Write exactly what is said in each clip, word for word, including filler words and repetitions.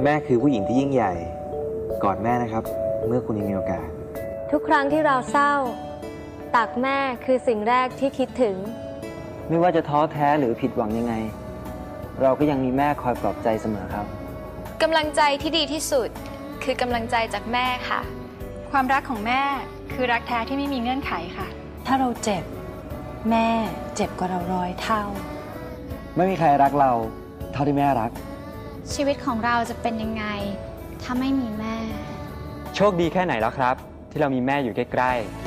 แม่คือผู้หญิงที่ยิ่งใหญ่กอดแม่นะครับเมื่อคุณยังมีโอกาสทุกครั้งที่เราเศร้าตักแม่คือสิ่งแรกที่คิดถึงไม่ว่าจะท้อแท้หรือผิดหวังยังไงเราก็ยังมีแม่คอยปลอบใจเสมอครับกำลังใจที่ดีที่สุดคือกำลังใจจากแม่ค่ะความรักของแม่คือรักแท้ที่ไม่มีเงื่อนไขค่ะถ้าเราเจ็บแม่เจ็บกว่าเราร้อยเท่าไม่มีใครรักเราเท่าที่แม่รักชีวิตของเราจะเป็นยังไงถ้าไม่มีแม่โชคดีแค่ไหนแล้วครับที่เรามีแม่อยู่ใกล้ๆ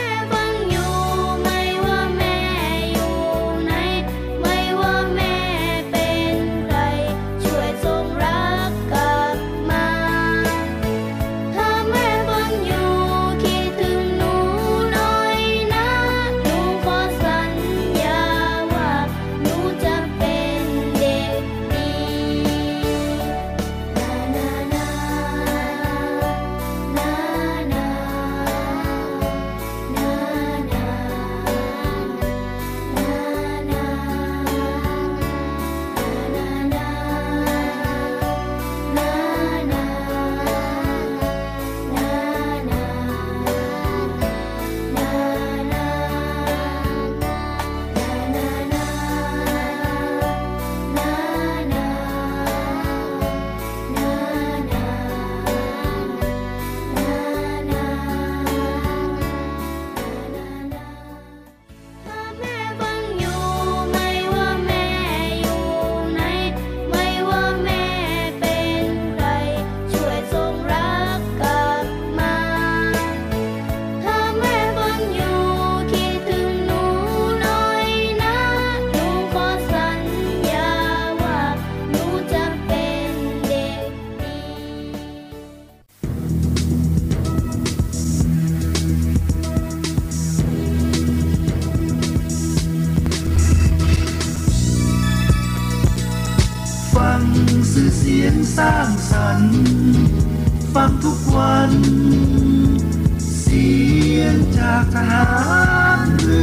เสียงสร้างสรรค์ฟังทุกวันเสียงจากทหารเรือ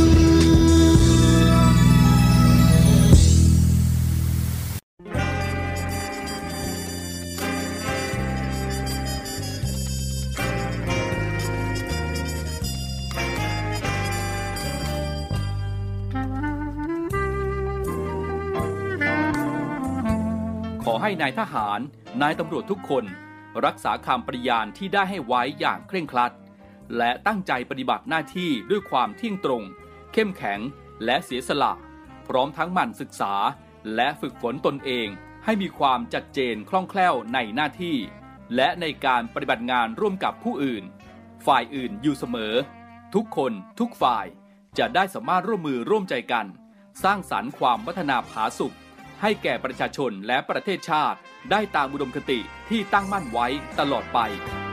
ขอให้นายทหารนายตำรวจทุกคนรักษาคำปฏิญาณที่ได้ให้ไว้อย่างเคร่งครัดและตั้งใจปฏิบัติหน้าที่ด้วยความเที่ยงตรงเข้มแข็งและเสียสละพร้อมทั้งหมั่นศึกษาและฝึกฝนตนเองให้มีความชัดเจนคล่องแคล่วในหน้าที่และในการปฏิบัติงานร่วมกับผู้อื่นฝ่ายอื่นอยู่เสมอทุกคนทุกฝ่ายจะได้สามารถร่วมมือร่วมใจกันสร้างสรรค์ความพัฒนาผาสุกให้แก่ประชาชนและประเทศชาติได้ตามอุดมคติที่ตั้งมั่นไว้ตลอดไป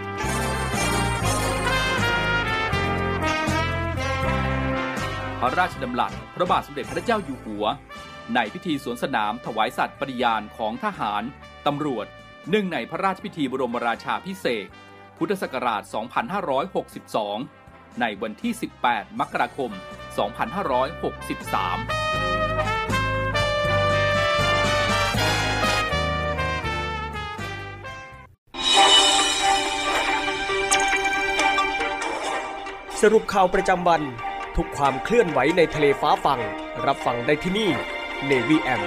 พระราชดำรัสพระบาทสมเด็จพระเจ้าอยู่หัวในพิธีสวนสนามถวายสัตย์ปฏิญาณของทหารตำรวจเนื่องในพระราชพิธีบรมราชาภิเษกพุทธศักราช สองพันห้าร้อยหกสิบสอง ในวันที่ สิบแปด มกราคม สองพันห้าร้อยหกสิบสามสรุปข่าวประจำวันทุกความเคลื่อนไหวในทะเลฟ้าฟังรับฟังได้ที่นี่ Navy เอ เอ็ม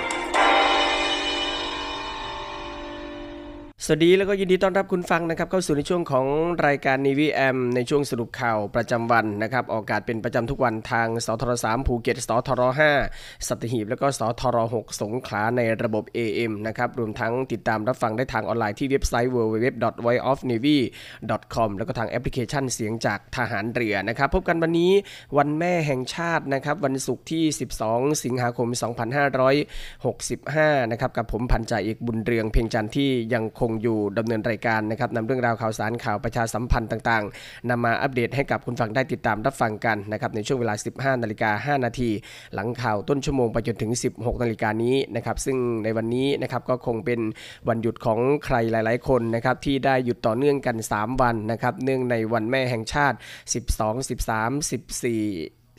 สวัสดีแล้วก็ยินดีต้อนรับคุณฟังนะครับเข้าสู่ในช่วงของรายการ Navy เอ เอ็ม ในช่วงสรุปข่าวประจำวันนะครับออกอากาศเป็นประจำทุกวันทางสทรสามภูเก็ตสทรห้าสัตหีบแล้วก็สทรหกสงขลาในระบบ เอ เอ็ม นะครับรวมทั้งติดตามรับฟังได้ทางออนไลน์ที่เว็บไซต์ ดับเบิลยู ดับเบิลยู ดับเบิลยู ดอท ไวซ์ ออฟ เนวี ดอท คอม แล้วก็ทางแอปพลิเคชันเสียงจากทหารเรือนะครับพบกันวันนี้วันแม่แห่งชาตินะครับวันศุกร์ที่สิบสองสิงหาคมสองพันห้าร้อยหกสิบห้านะครับกับผมพันจ่าเอกบุญเรืองเพ็งจันทร์ที่ยังคงอยู่ดำเนินรายการนะครับนำเรื่องราวข่าวสารข่าวประชาสัมพันธ์ต่างๆนำมาอัปเดตให้กับคุณฟังได้ติดตามรับฟังกันนะครับในช่วงเวลา สิบห้านาฬิกาห้านาทีหลังข่าวต้นชั่วโมงไปจนถึง สิบหกนาฬิกานี้นะครับซึ่งในวันนี้นะครับก็คงเป็นวันหยุดของใครหลายๆคนนะครับที่ได้หยุดต่อเนื่องกันสามวันนะครับเนื่องในวันแม่แห่งชาติสิบสอง สิบสาม สิบสี่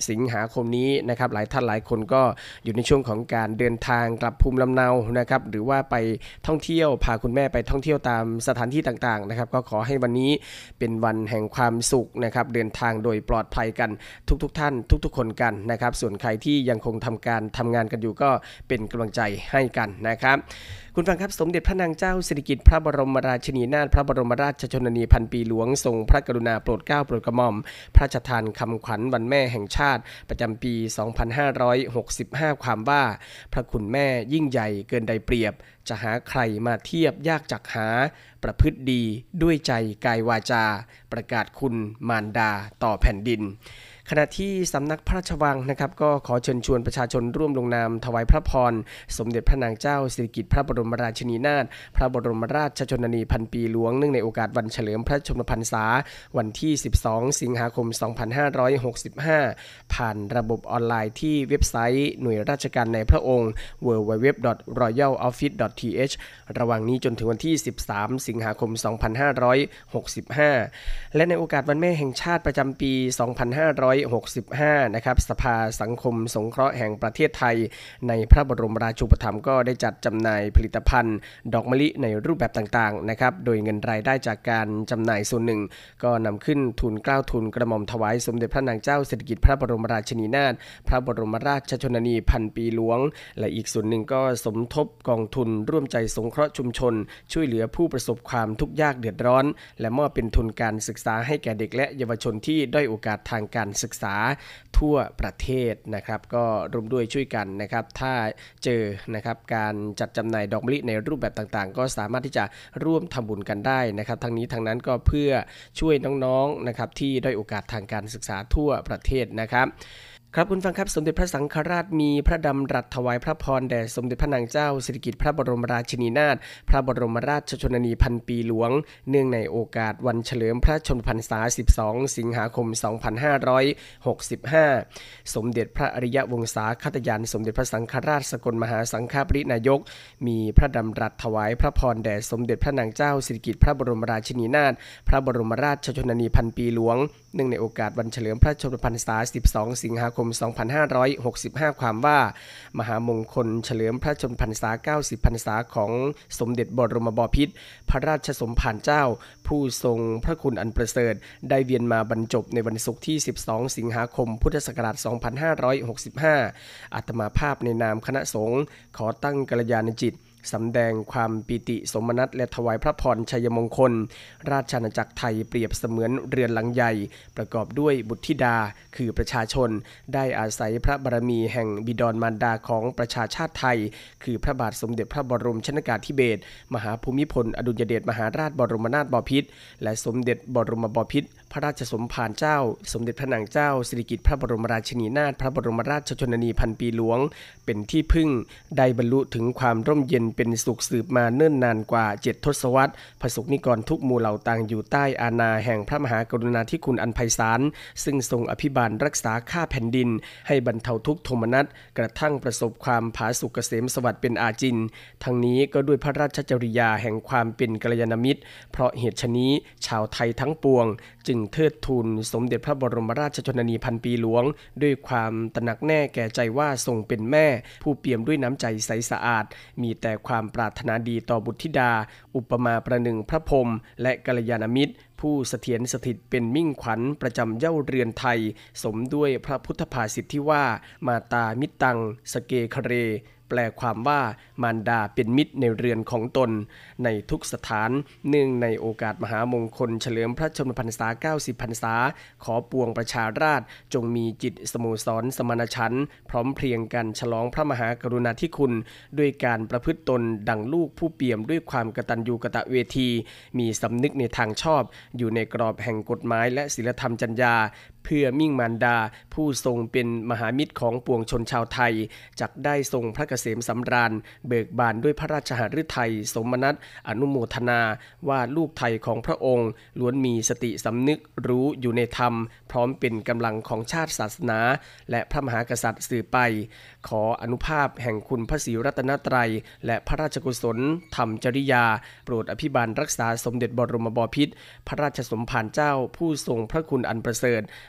สิงหาคมนี้นะครับหลายท่านหลายคนก็อยู่ในช่วงของการเดินทางกลับภูมิลำเนานะครับหรือว่าไปท่องเที่ยวพาคุณแม่ไปท่องเที่ยวตามสถานที่ต่างๆนะครับก็ขอให้วันนี้เป็นวันแห่งความสุขนะครับเดินทางโดยปลอดภัยกันทุกๆท่านทุกๆคนกันนะครับส่วนใครที่ยังคงทำการทำงานกันอยู่ก็เป็นกำลังใจให้กันนะครับคุณฟังครับสมเด็จพระนางเจ้าสิริกิติ์พระบรมราชินีนาถพระบรมราชชนนีพันปีหลวงทรงพระกรุณาโปรดเกล้าโปรดกระหม่อมพระราชทานคำขวัญวันแม่แห่งชาติประจำปี สองพันห้าร้อยหกสิบห้า ความว่าพระคุณแม่ยิ่งใหญ่เกินใดเปรียบจะหาใครมาเทียบยากจักหาประพฤติดีด้วยใจกายวาจาประกาศคุณมารดาต่อแผ่นดินขณะที่สำนักพระราชวังนะครับก็ขอเชิญชวนประชาชนร่วมลงนามถวายพระพรสมเด็จพระนางเจ้าสิริกิติ์พระบรมราชินีนาถพระบรมราชชนนีพันปีหลวงเนื่องในโอกาสวันเฉลิมพระชนมพรรษาวันที่สิบสองสิงหาคมสองพันห้าร้อยหกสิบห้าผ่านระบบออนไลน์ที่เว็บไซต์หน่วยราชการในพระองค์ ดับเบิลยู ดับเบิลยู ดับเบิลยู ดอท รอยัลออฟฟิศ ดอท ที เอช ระหว่างนี้จนถึงวันที่สิบสามสิงหาคมสองพันห้าร้อยหกสิบห้าและในโอกาสวันแม่แห่งชาติประจำปีสองพันห้าร้อยหกสิบห้านะครับสภาสังคมสงเคราะห์แห่งประเทศไทยในพระบรมราชูปถัมภ์ก็ได้จัดจำหน่ายผลิตภัณฑ์ดอกมะลิในรูปแบบต่างๆนะครับโดยเงินรายได้จากการจำหน่ายส่วนหนึ่งก็นำขึ้นทุนเกล้าทุนกระหม่อมถวายสมเด็จพระนางเจ้าสิริกิติ์พระบรมราชินีนาถพระบรมราชชนนีพันปีหลวงและอีกส่วนหนึ่งก็สมทบกองทุนร่วมใจสงเคราะห์ชุมชนช่วยเหลือผู้ประสบความทุกข์ยากเดือดร้อนและมอบเป็นทุนการศึกษาให้แก่เด็กและเยาวชนที่ด้อยโอกาสทางการศึกษาทั่วประเทศนะครับก็ร่วมด้วยช่วยกันนะครับถ้าเจอนะครับการจัดจำหน่ายดอกมะลิในรูปแบบต่างๆก็สามารถที่จะร่วมทำบุญกันได้นะครับทั้งนี้ทั้งนั้นก็เพื่อช่วยน้องๆนะครับที่ด้อยโอกาสทางการศึกษาทั่วประเทศนะครับครับคุณฟังครับสมเด็จพระสังฆราชมีพระดำรัสถวายพระพรแด่สมเด็จพระนางเจ้าสิริกิติ์พระบรมราชินีนาถพระบรมราชชนนีพันปีหลวงเนื่องในโอกาสวันเฉลิมพระชนมพรรษาสิบสองสิงหาคมสองพันห้าร้อยหกสิบห้าสมเด็จพระอริยวงศาคตยานสมเด็จพระสังฆราชสกลมหาสังฆปรินายกมีพระดำรัสถวายพระพรแด่สมเด็จพระนางเจ้าสิริกิติ์พระบรมราชินีนาถพระบรมราชชนนีพันปีหลวงเนื่องในโอกาสวันเฉลิมพระชนมพรรษาสิบสองสิงหาคมสองพันห้าร้อยหกสิบห้าความว่ามหามงคลเฉลิมพระชนมพรรษาเก้าสิบพรรษาของสมเด็จบรมบพิตรพระราชสมภารเจ้าผู้ทรงพระคุณอันประเสริฐได้เวียนมาบรรจบในวันศุกร์ที่สิบสองสิงหาคมพุทธศักราชสองพันห้าร้อยหกสิบห้าอาตมาภาพในนามคณะสงฆ์ขอตั้งกัลยาณจิตสำแดงความปิติสมนัสและถวายพระพรชัยมงคลราชอาณาจักรไทยเปรียบเสมือนเรือนหลังใหญ่ประกอบด้วยบุตรธิดาคือประชาชนได้อาศัยพระบารมีแห่งบิดรมารดาของประชาชาติไทยคือพระบาทสมเด็จพระบรมชนกาธิเบศรมหาภูมิพลอดุลยเดชมหาราชบรมนาถบพิตรและสมเด็จบรมบพิตรพระราชสมภารเจ้าสมเด็จพระนางเจ้าสิริกิติ์พระบรมราชินีนาถพระบรมราชชนนีพันปีหลวงเป็นที่พึ่งได้บรรลุถึงความร่มเย็นเป็นสุขสืบมาเนิ่นนานกว่าเจ็ดทศวรรษพระสงฆ์นิกรทุกหมู่เหล่าต่างอยู่ใต้อาณาแห่งพระมหากรุณาธิคุณอันไพศาลซึ่งทรงอภิบาลรักษาข้าแผ่นดินให้บรรเทาทุกข์โทมนัสกระทั่งประสบความผาสุกเกษมสวัสดิ์เป็นอาจินทั้งนี้ก็ด้วยพระราชจริยาแห่งความเป็นกัลยาณมิตรเพราะเหตุฉะนี้ชาวไทยทั้งปวงจึงเทิดทูนสมเด็จพระบรมราชชนนีพันปีหลวงด้วยความตระหนักแน่แก่ใจว่าทรงเป็นแม่ผู้เปี่ยมด้วยน้ำใจใสสะอาดมีแต่ความปรารถนาดีต่อบุตรธิดาอุปมาประหนึ่งพระพรหมและกัลยาณมิตรผู้เสถียรสถิตเป็นมิ่งขวัญประจำเย้าเรือนไทยสมด้วยพระพุทธภาษิตที่ว่ามาตามิตตังสเกคะเรแปลความว่ามารดาเป็นมิตรในเรือนของตนในทุกสถานเนื่องในโอกาสมหามงคลเฉลิมพระชนมพรรษาเก้าสิบพรรษาขอปวงประชาราษฎร์จงมีจิตสโมสรสมณฉันท์พร้อมเพรียงกันฉลองพระมหากรุณาธิคุณด้วยการประพฤติตนดังลูกผู้เปี่ยมด้วยความกตัญญูกตเวทีมีสำนึกในทางชอบอยู่ในกรอบแห่งกฎหมายและศีลธรรมจรรยาเพื่อมิ่งมารดาผู้ทรงเป็นมหามิตรของปวงชนชาวไทยจักได้ทรงพระเกษมสำราญเบิกบานด้วยพระราชหฤทัยสมนัสอนุโมทนาว่าลูกไทยของพระองค์ล้วนมีสติสำนึกรู้อยู่ในธรรมพร้อมเป็นกำลังของชาติศาสนาและพระมหากษัตริย์สืบไปขออนุภาพแห่งคุณพระศรีรัตนตรัยและพระราชกุศลธรรมจริยาโปรดอภิบาลรักษาสมเด็จบรมบพิตรพระราชสมภารเจ้าผู้ทรงพระคุณอันประเสริฐ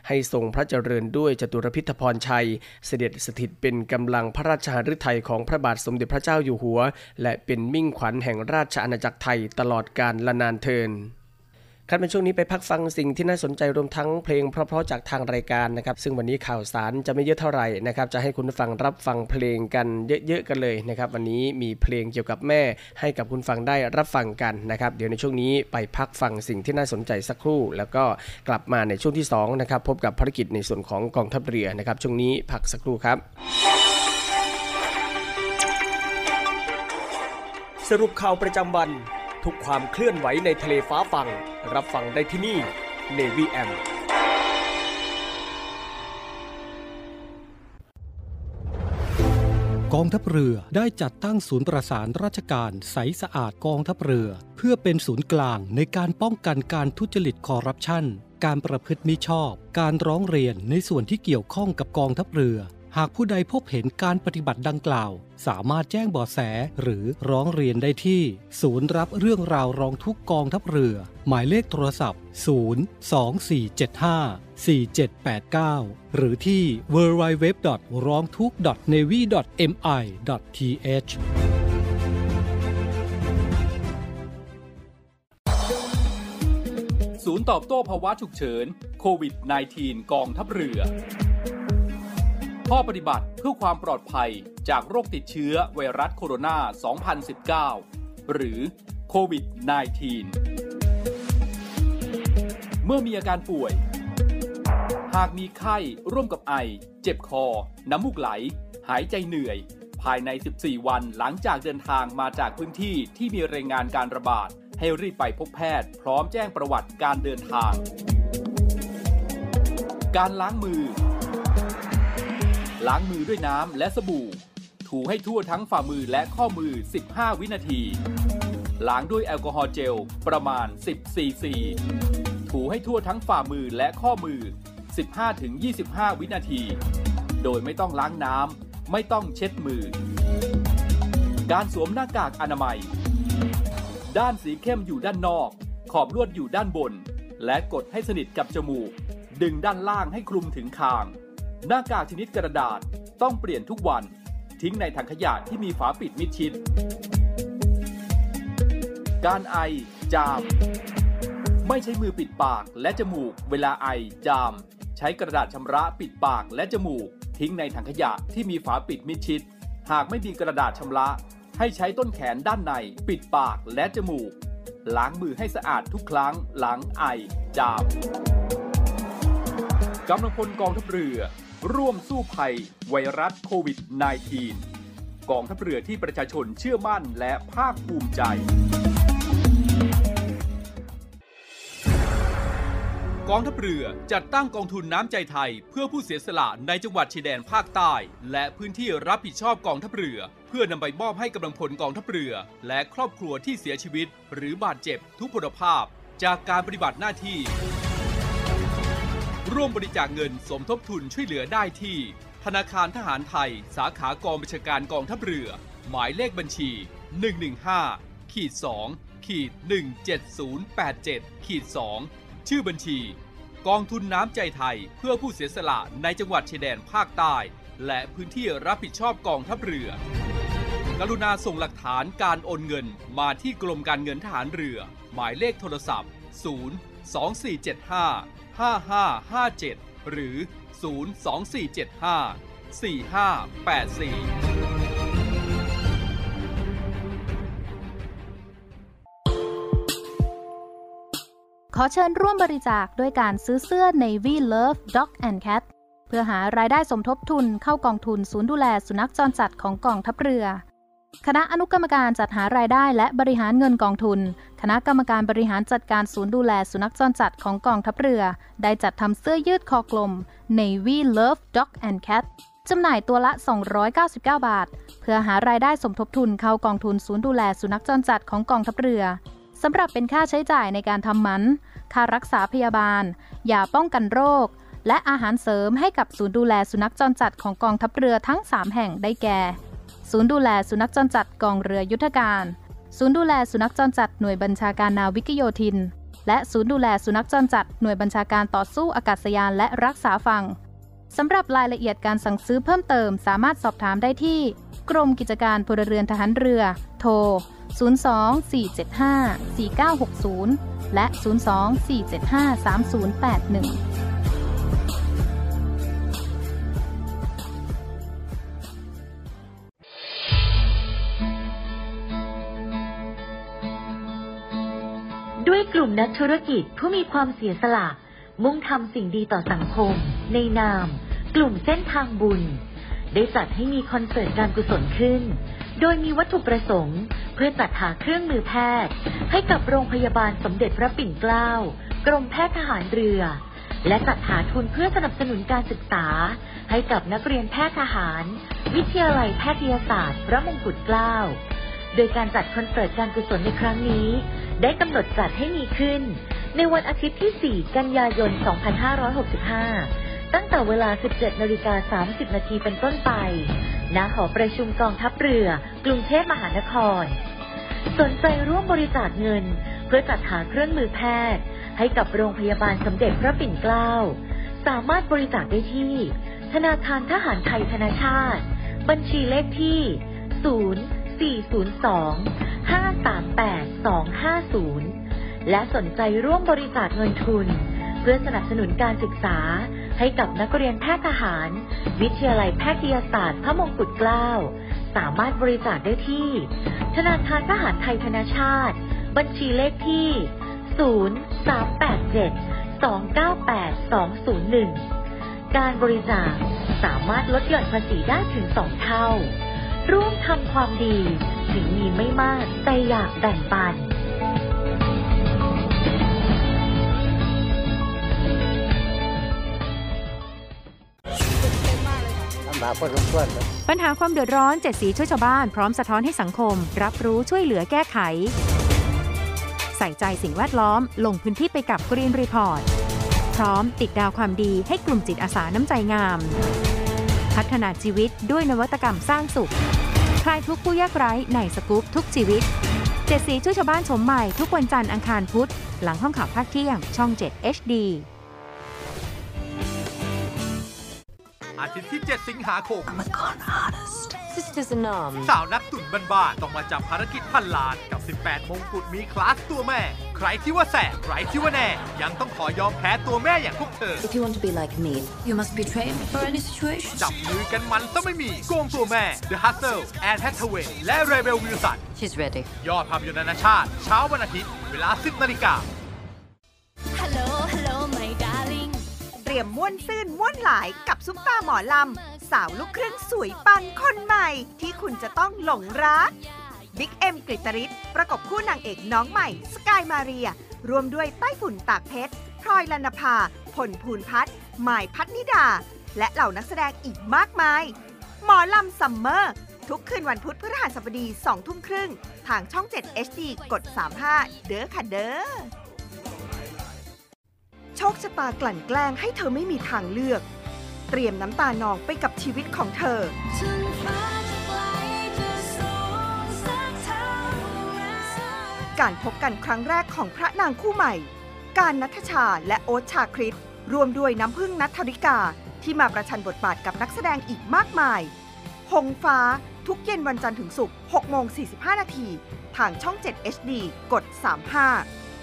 ให้ทรงพระเจริญด้วยจตุรพิธพรชัยเสด็จสถิตเป็นกำลังพระราชหฤทัยของพระบาทสมเด็จพระเจ้าอยู่หัวและเป็นมิ่งขวัญแห่งราชอาณาจักรไทยตลอดกาลนานเทินครับในช่วงนี้ไปพักฟังสิ่งที่น่าสนใจรวมทั้งเพลงเพราะๆจากทางรายการนะครับซึ่งวันนี้ข่าวสารจะไม่เยอะเท่าไหร่นะครับจะให้คุณผู้ฟังรับฟังเพลงกันเยอะๆกันเลยนะครับวันนี้มีเพลงเกี่ยวกับแม่ให้กับคุณฟังได้รับฟังกันนะครับเดี๋ยวในช่วงนี้ไปพักฟังสิ่งที่น่าสนใจสักครู่แล้วก็กลับมาในช่วงที่สองนะครับพบกับภารกิจในส่วนของกองทัพเรือนะครับช่วงนี้พักสักครู่ครับสรุปข่าวประจำวันทุกความเคลื่อนไหวในทะเลฟ้าฟังรับฟังได้ที่นี่ Navy เอ เอ็มกองทัพเรือได้จัดตั้งศูนย์ประสานราชการใสสะอาดกองทัพเรือเพื่อเป็นศูนย์กลางในการป้องกันการทุจริตคอร์รัปชันการประพฤติมิชอบการร้องเรียนในส่วนที่เกี่ยวข้องกับกองทัพเรือหากผู้ใดพบเห็นการปฏิบัติดังกล่าวสามารถแจ้งเบาะแสหรือร้องเรียนได้ที่ศูนย์รับเรื่องราวร้องทุกข์กองทัพเรือหมายเลขโทรศัพท์ศูนย์ สอง สี่ เจ็ด ห้า สี่ เจ็ด แปด เก้าหรือที่ ดับเบิลยู ดับเบิลยู ดับเบิลยู ดอท ร้องทุกข์ ดอท เนวี่ ดอท เอ็ม ไอ ดอท ที เอชศูนย์ตอบโต้ภาวะฉุกเฉินโควิด สิบเก้า กองทัพเรือข้อปฏิบัติเพื่อความปลอดภัยจากโรคติดเชื้อไวรัสโคโรนา สองพันสิบเก้า หรือโควิด สิบเก้า เมื่อมีอาการป่วยหากมีไข้ร่วมกับไอเจ็บคอน้ำมูกไหลหายใจเหนื่อยภายในสิบสี่วันหลังจากเดินทางมาจากพื้นที่ที่มีรายงานการระบาดให้รีบไปพบแพทย์พร้อมแจ้งประวัติการเดินทางการล้างมือล้างมือด้วยน้ำและสบู่ถูให้ทั่วทั้งฝ่ามือและข้อมือสิบห้าวินาทีล้างด้วยแอลกอฮอล์เจลประมาณสิบซีซีถูให้ทั่วทั้งฝ่ามือและข้อมือ สิบห้าถึงยี่สิบห้า วินาทีโดยไม่ต้องล้างน้ำไม่ต้องเช็ดมือการสวมหน้ากากอนามัยด้านสีเข้มอยู่ด้านนอกขอบลวดอยู่ด้านบนและกดให้สนิทกับจมูกดึงด้านล่างให้คลุมถึงคางหน้ากากชนิดกระดาษต้องเปลี่ยนทุกวันทิ้งในถังขยะที่มีฝาปิดมิดชิดการไอจามไม่ใช้มือปิดปากและจมูกเวลาไอจามใช้กระดาษชำระปิดปากและจมูกทิ้งในถังขยะที่มีฝาปิดมิดชิดหากไม่มีกระดาษชำระให้ใช้ต้นแขนด้านในปิดปากและจมูกล้างมือให้สะอาดทุกครั้งหลังไอจามกำลังพลกองทัพเรือร่วมสู้ภัยไวรัสโควิด สิบเก้า กองทัพเรือที่ประชาชนเชื่อมั่นและภาคภูมิใจกองทัพเรือจัดตั้งกองทุนน้ำใจไทยเพื่อผู้เสียสละในจังหวัดชายแดนภาคใต้และพื้นที่รับผิดชอบกองทัพเรือเพื่อนำไปมอบให้กำลังพลกองทัพเรือและครอบครัวที่เสียชีวิตหรือบาดเจ็บทุพพลภาพจากการปฏิบัติหน้าที่ร่วมบริจาคเงินสมทบทุนช่วยเหลือได้ที่ธนาคารทหารไทยสาขากองบัญชาการกองทัพเรือหมายเลขบัญชี หนึ่ง หนึ่ง ห้า สอง หนึ่ง เจ็ด ศูนย์ แปด เจ็ด สอง ชื่อบัญชีกองทุนน้ำใจไทยเพื่อผู้เสียสละในจังหวัดชายแดนภาคใต้และพื้นที่รับผิดชอบกองทัพเรือกรุณาส่งหลักฐานการโอนเงินมาที่กรมการเงินทหารเรือหมายเลขโทรศัพท์ ศูนย์ สอง สี่ เจ็ด ห้า ห้า ห้า ห้า เจ็ด หรือ ศูนย์ สอง สี่ เจ็ด ห้า สี่ ห้า แปด สี่ขอเชิญร่วมบริจาคด้วยการซื้อเสื้อ Navy Love Dog and Cat เพื่อหารายได้สมทบทุนเข้ากองทุนศูนย์ดูแลสุนัขจรจัดของกองทัพเรือคณะอนุกรรมการจัดหารายได้และบริหารเงินกองทุนคณะกรรมการบริหารจัดการศูนย์ดูแลสุนัขจรจัดของกองทัพเรือได้จัดทำเสื้อยืดคอกลม Navy Love Dog and Cat จำหน่ายตัวละสองร้อยเก้าสิบเก้าบาทเพื่อหารายได้สมทบทุนเข้ากองทุนศูนย์ดูแลสุนัขจรจัดของกองทัพเรือสำหรับเป็นค่าใช้จ่ายในการทำหมันค่ารักษาพยาบาลยาป้องกันโรคและอาหารเสริมให้กับศูนย์ดูแลสุนัขจรจัดของกองทัพเรือทั้งสามแห่งได้แก่ศูนย์ดูแลสุนัขจรจัดกองเรือยุทธการศูนย์ดูแลสุนัขจรจัดหน่วยบัญชาการนาวิกโยธินและศูนย์ดูแลสุนัขจรจัดหน่วยบัญชาการต่อสู้อากาศยานและรักษาฝั่งสำหรับรายละเอียดการสั่งซื้อเพิ่มเติมสามารถสอบถามได้ที่กรมกิจการพลเรือนทหารเรือโทรศูนย์ สอง สี่ เจ็ด ห้า สี่ เก้า หก ศูนย์และ ศูนย์ สอง สี่ เจ็ด ห้า สาม ศูนย์ แปด หนึ่งด้วยกลุ่มนักธุรกิจผู้มีความเสียสละมุ่งทำสิ่งดีต่อสังคมในนามกลุ่มเส้นทางบุญได้จัดให้มีคอนเสิร์ตการกุศลขึ้นโดยมีวัตถุประสงค์เพื่อจัดหาเครื่องมือแพทย์ให้กับโรงพยาบาลสมเด็จพระปิ่นเกล้ากรมแพทย์ทหารเรือและจัดหาทุนเพื่อสนับสนุนการศึกษาให้กับนักเรียนแพทย์ทหารวิทยาลัยแพทยศาสตร์พระมงกุฎเกล้าโดยการจัดคอนเสิร์ตการกุศลในครั้งนี้ได้กำหนดจัดให้มีขึ้นในวันอาทิตย์ที่ สี่ กันยายน สองพันห้าร้อยหกสิบห้า ตั้งแต่เวลา สิบเจ็ดนาฬิกาสามสิบนาทีเป็นต้นไปณหอประชุมกองทัพเรือกรุงเทพมหานครสนใจร่วมบริจาคเงินเพื่อจัดหาเครื่องมือแพทย์ให้กับโรงพยาบาลสมเด็จพระปิ่นเกล้าสามารถบริจาคได้ที่ธนาคารทหารไทยธนชาติบัญชีเลขที่ ศูนย์ สี่ ศูนย์ สอง ห้า สาม แปด สอง ห้า ศูนย์และสนใจร่วมบริจาคเงินทุนเพื่อสนับสนุนการศึกษาให้กับนักเรียนแพทย์ทหารวิทยาลัยแพทยศาสตร์พระมงกุฎเกล้าสามารถบริจาคได้ที่ธนาคารทหารไทยธนชาติบัญชีเลขที่ ศูนย์ สาม แปด เจ็ด สอง เก้า แปด สอง ศูนย์ หนึ่ง การบริจาคสามารถลดหย่อนภาษีได้ถึงสองเท่าร่วมทำความดีถึงมีไม่มากแต่อยากแบ่งปันปัญหาความเดือดร้อนเจ็ดสีช่วยชาวบ้านพร้อมสะท้อนให้สังคมรับรู้ช่วยเหลือแก้ไขใส่ใจสิ่งแวดล้อมลงพื้นที่ไปกับ Green Report พร้อมติดดาวความดีให้กลุ่มจิตอาสาน้ำใจงามพัฒนาชีวิตด้วยนวัตกรรมสร้างสุขคลายทุกผู้ยากไร้ในสกู๊ปทุกชีวิตเจ็ดสีช่วยชาวบ้านชมใหม่ทุกวันจันทร์อังคารพุธหลังห้องข่าวภาคเที่ยงช่องเจ็ด เอช ดีอาทิตย์ที่ เจ็ด สิงหาคม สาวนักตุ่นบ้านๆต้องมาจับภารกิจพันล้านกับสิบแปดมงกุฎมีคลาสตัวแม่ใครที่ว่าแสบใครที่ว่าแน่ยังต้องขอยอมแพ้ตัวแม่อย่างพวกเธอ If you want to be like me you must be trained for any situation จับมือกันมันซะไม่มีโกงตัวแม่ The Hustle Anne Hathaway และ Rebel Wilson She's ready ยอดภาพยนตร์นานาชาติเช้าวันอาทิตย์เวลา สิบนาฬิกา Hello Hello my darling เตรียมม่วนซื่นม่วนหลายกับซุปตาหมอลำสาวลูกครึ่งสวยปังคนใหม่ที่คุณจะต้องหลงรักบิ๊กเอ็มกฤตริศประกบคู่นางเอกน้องใหม่สกายมาเรียรวมด้วยไต้ฝุ่นตากเพชรพลอยลนภาพลภูนพัฒน์หมายพัฒนิดาและเหล่านักแสดงอีกมากมายหมอลำซัมเมอร์ทุกคืนวันพุธพฤหัสบดีสองทุ่มครึ่งทางช่องเจ็ด เอช ดี กดสามสิบห้าเด้อค่ะเด้อโชคชะตากลั่นแกล้งให้เธอไม่มีทางเลือกเตรียมน้ำตานองไปกับชีวิตของเธอการพบกันครั้งแรกของพระนางคู่ใหม่การณัฐชาและโอ๊ตชาคริตรวมด้วยน้ำพึ่งณัฐริกาที่มาประชันบทบาทกับนักแสดงอีกมากมายหงฟ้าทุกเย็นวันจันทร์ถึงศุกร์ หกโมงสี่สิบห้า นาทีทางช่องเจ็ด เอช ดี กดสามสิบห้า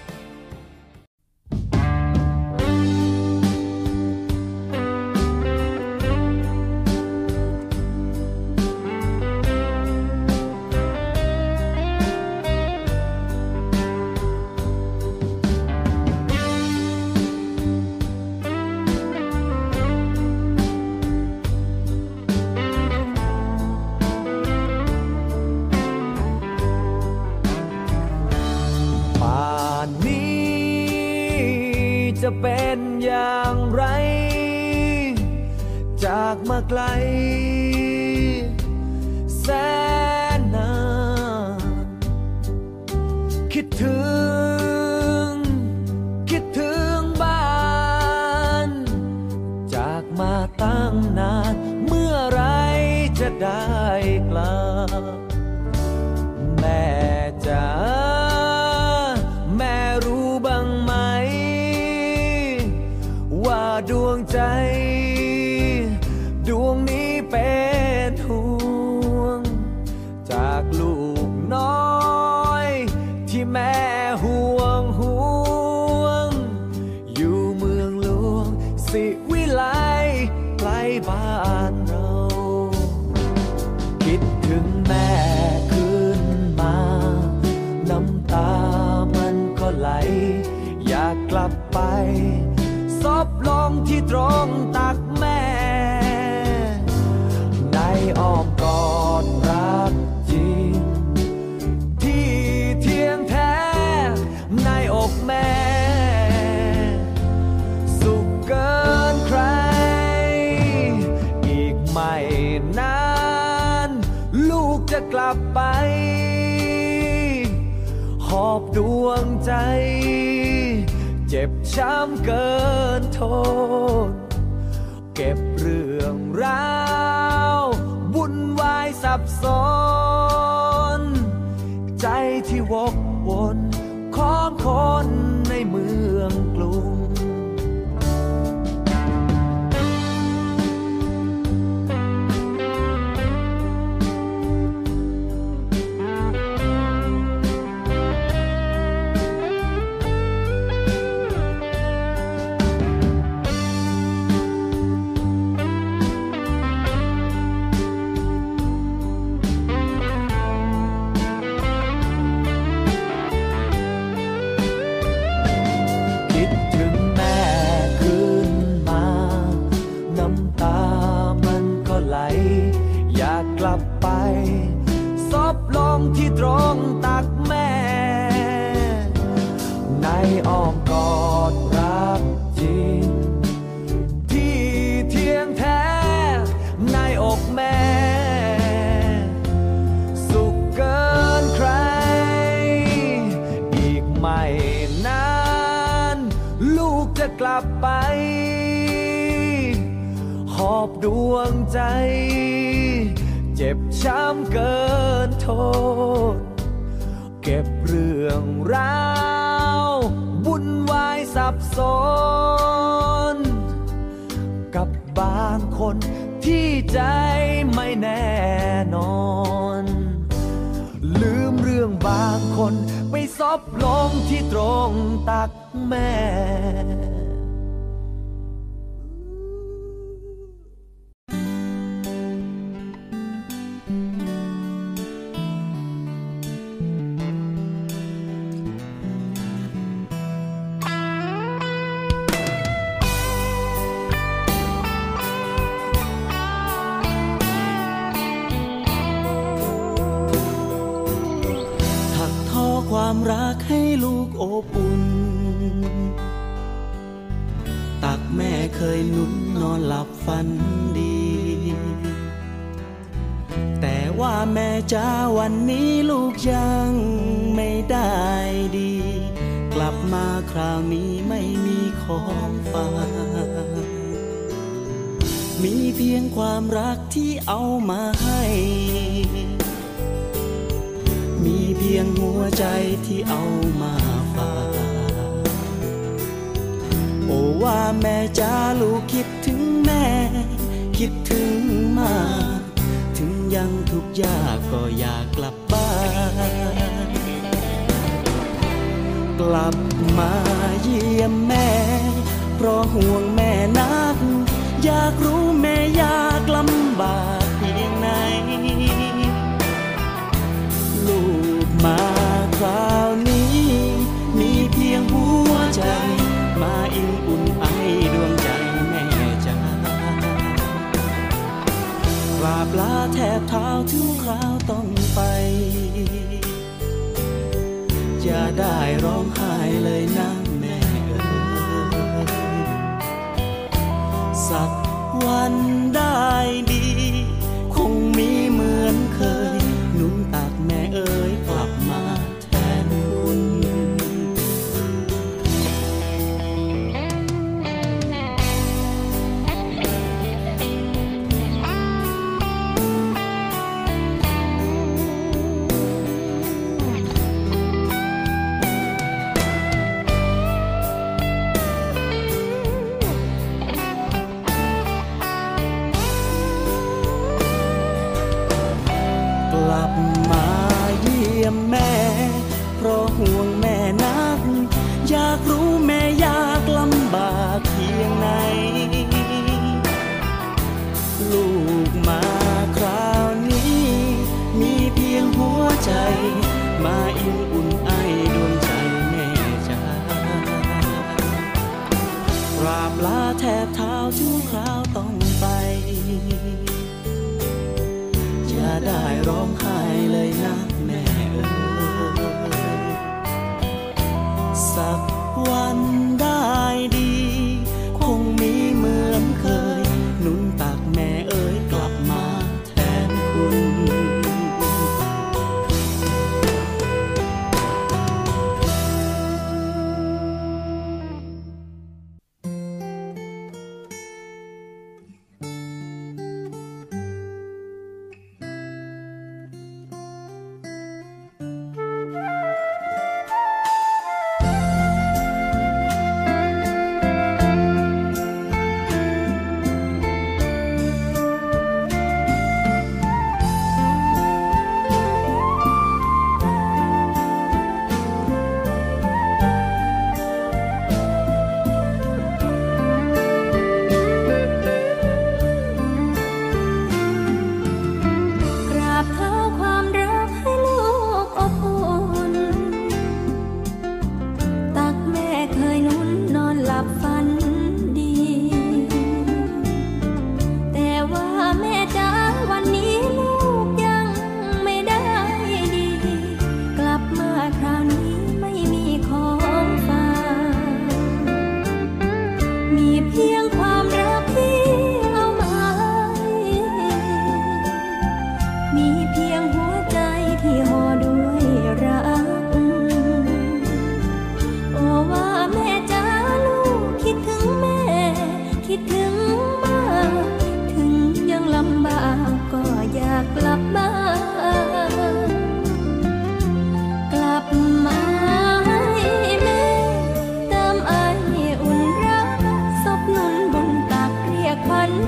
จะเป็นอย่างไรจากมาไกลแสนนานคิดถึงคิดถึงบ้านจากมาตั้งนานเมื่อไรจะได้กลับแม่จ๋าแม่รู้บ้างไหมดวงนี้เป็นห่วงจากลูกน้อยที่แม่ห่วงห่วงอยู่เมืองหลวงสิวิไลใกล้บ้านเราคิดถึงแม่ขึ้นมาน้ำตามันก็ไหลอยากกลับไปซบลงที่ตรงตักแม่ในอ้อมกอดรักจริงที่เที่ยงแท้ในอกแม่สุขเกินใครอีกไม่นานลูกจะกลับไปหอบดวงใจเจ็บช้ำเกินทนเก็บเรื่องราววุ่นวายสับสนใจที่วกวนของคนในเมืองกรุงที่ตรงตักแม่ในอ้อมกอดรักจริงที่เที่ยงแท้ในอกแม่สุขเกินใครอีกไม่นานลูกจะกลับไปหอบดวงใจเจ็บช้ำเกินทนเก็บเรื่องราววุ่นวายสับสนกับบางคนที่ใจไม่แน่นอนลืมเรื่องบางคนไปซบลงที่ตรงตักแม่ความรักให้ลูกอบอุ่นตักแม่เคยหนุนนอนหลับฝันดีแต่ว่าแม่จ้าวันนี้ลูกยังไม่ได้ดีกลับมาคราวนี้ไม่มีของฝากมีเพียงความรักที่เอามาให้มีเพียงหัวใจที่เอามาฝากโอ้ว่าแม่จ้าลูกคิดถึงแม่คิดถึงมากถึงยังทุกข์ยากก็อยากกลับบ้านกลับมาเยี่ยมแม่เพราะห่วงแม่นักอยากรู้แม่ยากลำบากเพียงไหนลูกมาคราวนี้มีเพียงหัวใจมาอิ่มอุ่นไอดวงใจแม่จ้ากราบลาแทบเท้าถึงคราวต้องไปอย่าได้ร้องไห้เลยนะแม่เอ๋ยสักวันได้ดีคงมีเหมือนเคยหนุนตักแม่เอ๋ยกลับมาแทนคุณ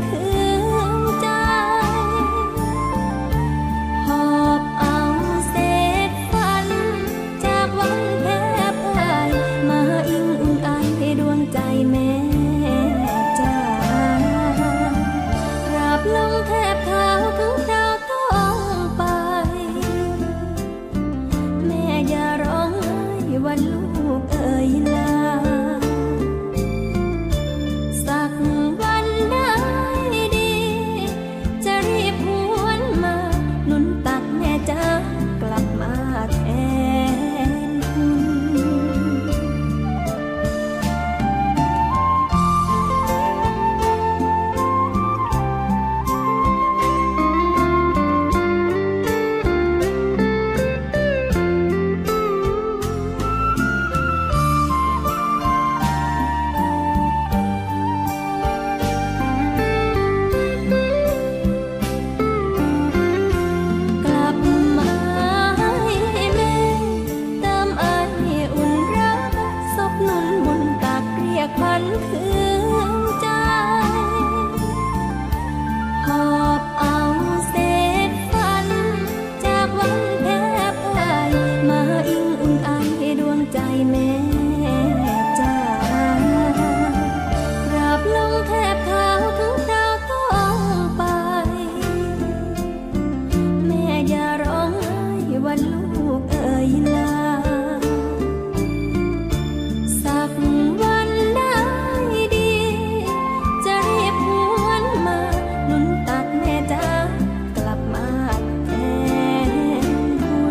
คืนใจหอบเอาเศษฝันจากวันแทบพายมาอิงอุ่นไอดวงใจแม่จ้ากราบลงแทบเท้าถึงดาวต้องไปแม่อย่าร้องไห้วันลูกเอ่ยลาสักวันได้ดีจะรีบหวนมาหนุนตักแม่จ้ากลับมาแทนคุณกลับมาให้แม่เติมไออุ่นรักซบหนุนมนต์ตักเรียกพันคืนใจหอบเอาเศษฝันจากวันแทบพายมาอิงอุ่นไอดวงใจแม่จ้ากราบลงแทบเท้าถึงดาวต้องไปแม่อย่าร้องไห้วันลูกเอ่ยลาสักวันได้ดีจะรีบหวนมาหนุนตักแม่จ้ากลับมาแทนคุณ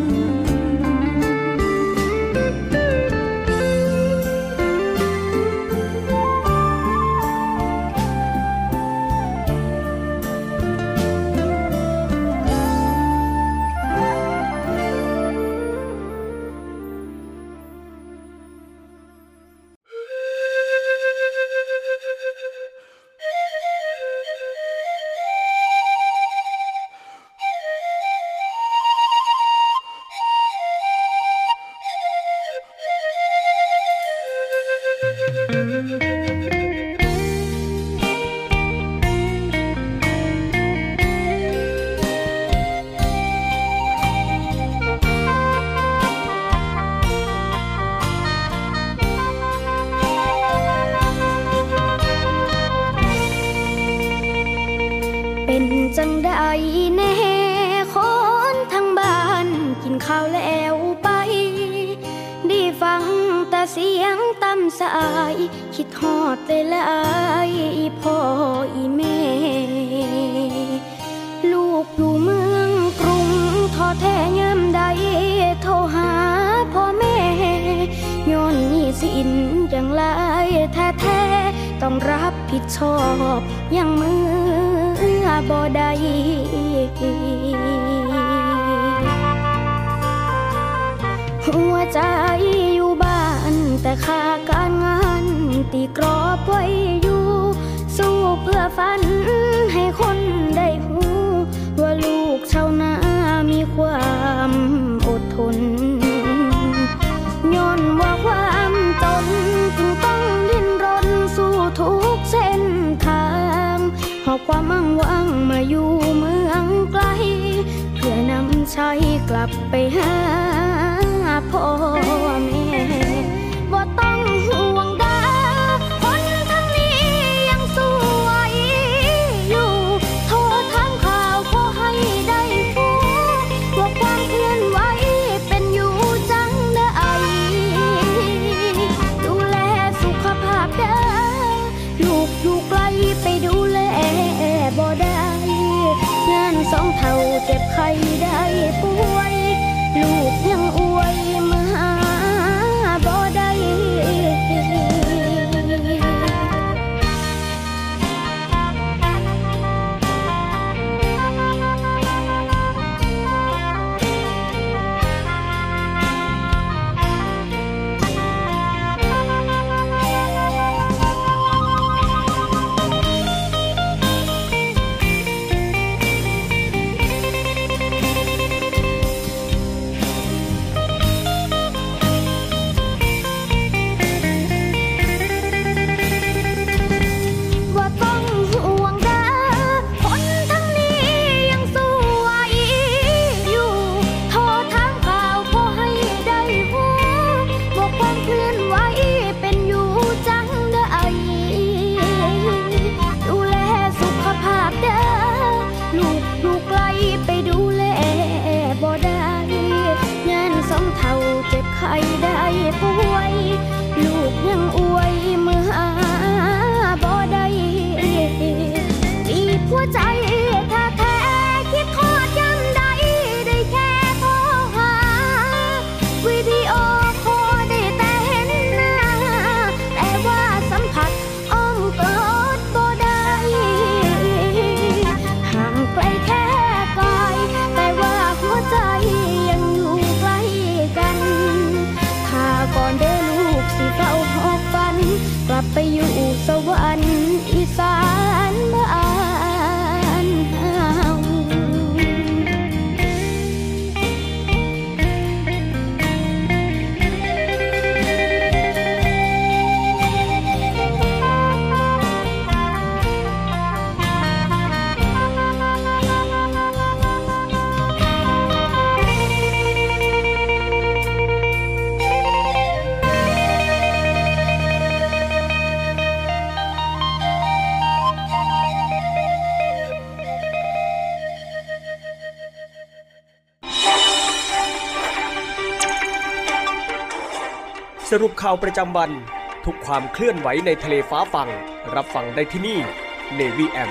เป็นจังใดแน่คนทั้งบ้านกินข้าวแล้วไปได้ฟังแต่เสียงตำสายคิดฮอดเลยลายอีพ่ออีแม่ลูกอยู่เมืองกรุงท้อแท้ยามใดโทรหาพ่อแม่ย้อนหนี้สินอย่างหลายแท้ๆต้องรับผิดชอบอย่างมือบ่ได้หัวใจอยู่บ้านแต่ค่าการงานตีกรอบไว้อยู่สู้เพื่อฝันให้คนได้หูว่าลูกชาวนามีความอดทนย้อนว่าความจนจึงต้องดิ้นรนสู้ทุกเส้นทางหอบความมั่งวังมาอยู่เมืองไกลเพื่อนำชัยกลับไปหาพ่อแม่บ่ต้องห่วงดาคนทั้งนี้ยังสู้ไหวอยู่โทรทางข่าวขอให้ได้รู้ว่าความเคลื่อนไหวเป็นอยู่จังได้ดูแลสุขภาพเด้อลูกอยู่ไกลไปดูแลบ่ได้งานสองเท่าเจ็บไข้ได้ป่วยลูกยังอวยมาหาบ่ได้สรุปข่าวประจำวันทุกความเคลื่อนไหวในทะเลฟ้าฟังรับฟังได้ที่นี่ Navy เอ เอ็ม